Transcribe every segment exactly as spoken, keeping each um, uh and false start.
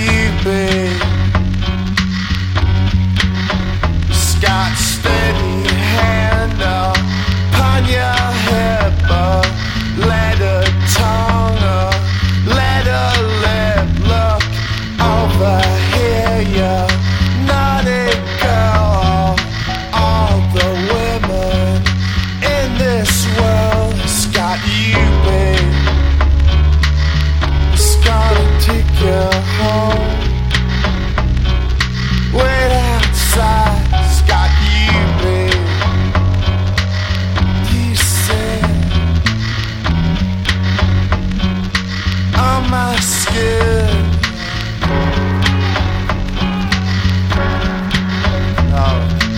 you been? Got steady hand upon your hip, uh, let her tongue, uh, let her lip look over here, you naughty girl. All the women in this world has got you, babe. It's gonna take you home. Wait outside. Got you, babe. You said on my skin. Oh,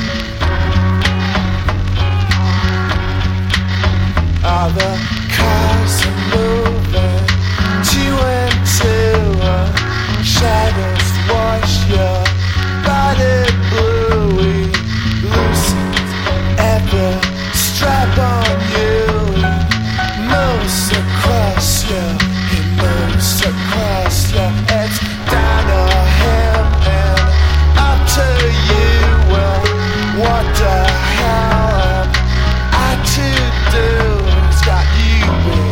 all the cars are moving two and two. Uh, shadows wash your body blue. Every strap on you, he moves across you, he moves across you. It's down to him and up to you. Well, what the hell am I to do? He's got you,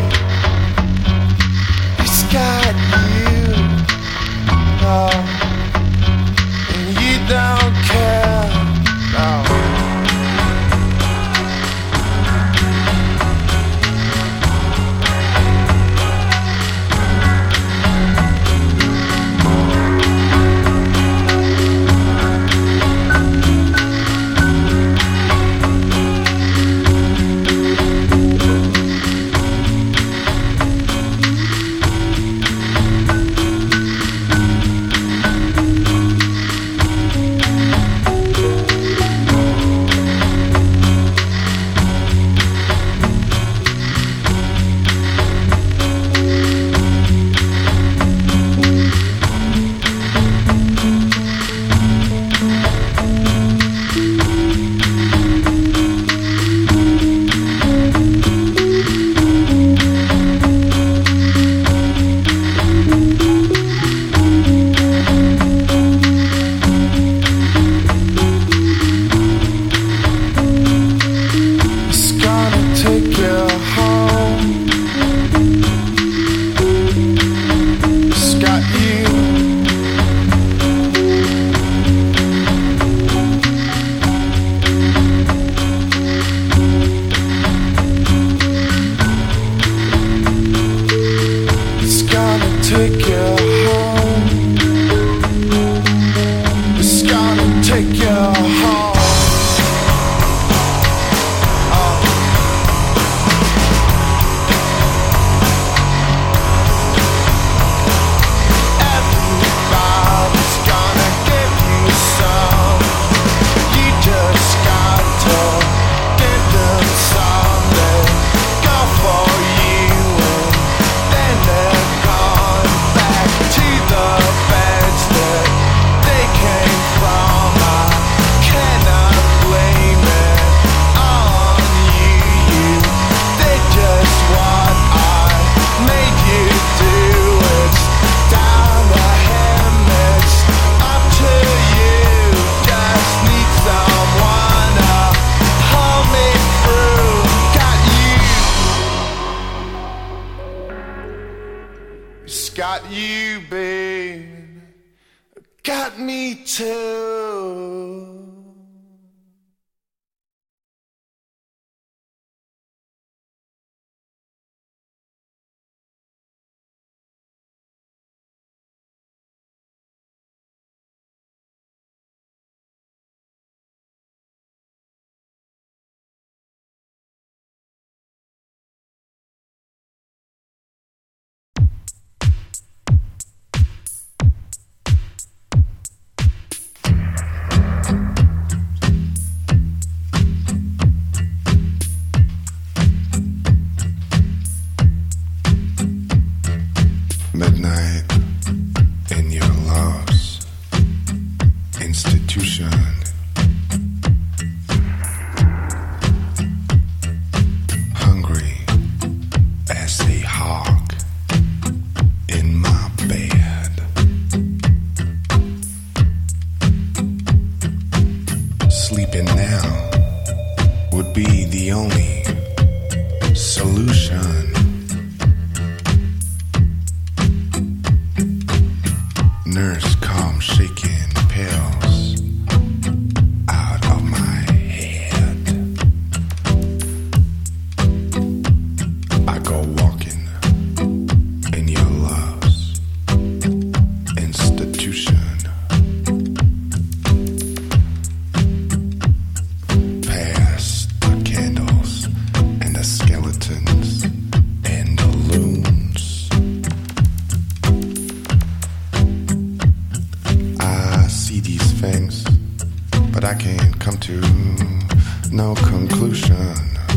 babe. He's got you. Oh, and you don't care. No. Got you, babe. Got me too. Midnight in your love's institution. Hungry as a hawk in my bed. And now would be the only solution. Nurse calm shaking pills out of my head. I go walking in your love's institution. Past the candles and the skeletons and the loons. I see these things, but I can't come to no conclusion.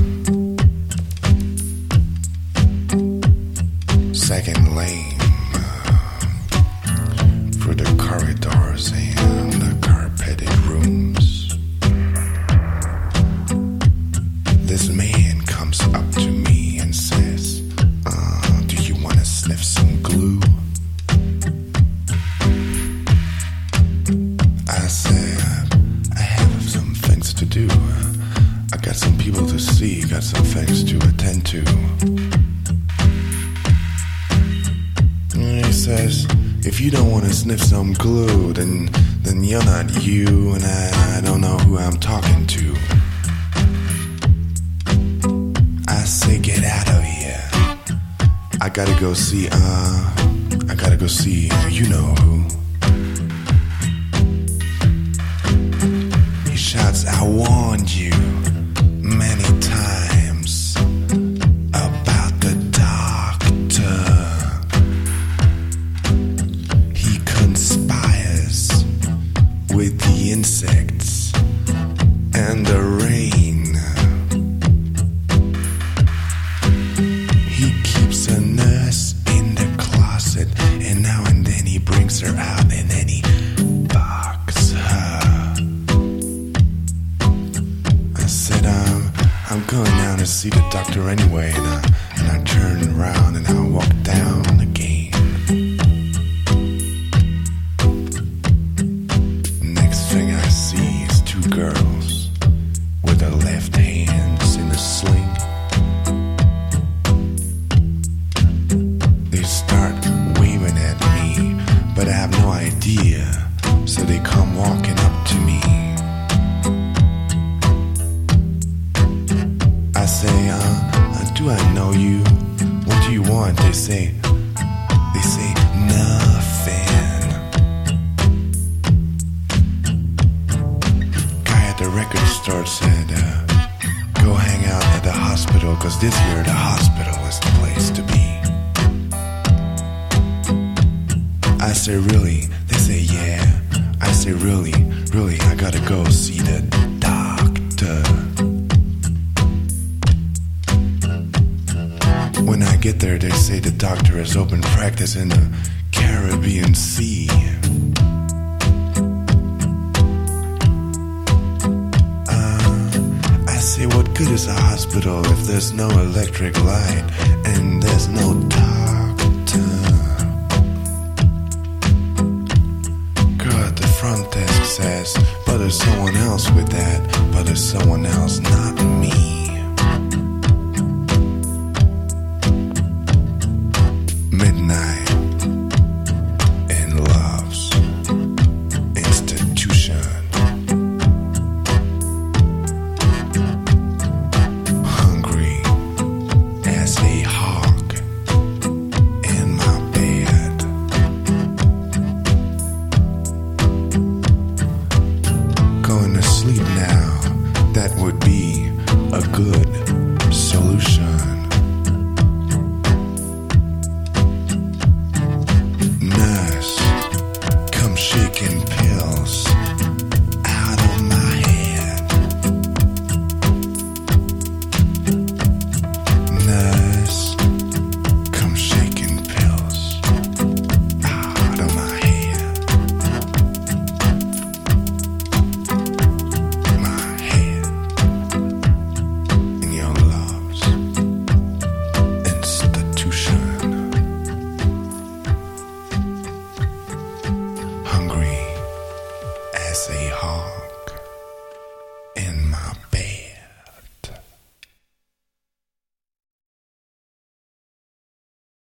Second lane through the corridors and the carpeted rooms. This man comes up to me and says, uh, do you want to sniff some glue? I say, I have some things to do. I got some people to see, got some things to attend to. And he says, if you don't want to sniff some glue, then then you're not you, and I, I don't know who I'm talking to. I say, get out of here. I gotta go see, uh, I gotta go see, you know who. He shouts, I warned you many times about the doctor. He conspires with the insects and the rain. He keeps a nurse in the closet, and now and then he brings her out, and then he fucks her. I said, um, I'm going down to see the doctor anyway, and I, and I turn around and I walk down again. Next thing I see is two girls with their left hands in a sling. They start waving at me, but I have no idea, so they come walking up to me. I say, uh, uh, do I know you? What do you want? They say, they say, nothing. Guy at the record store said, uh, go hang out at the hospital, cause this year the hospital is the place to be. I say, really? They say, yeah. I say, really, really, I gotta go see the doctor. When I get there, they say the doctor has opened practice in the Caribbean Sea. Uh, I say, what good is a hospital if there's no electric light and there's no doctor? Girl at the front desk says, but there's someone else with that, but there's someone else, not me.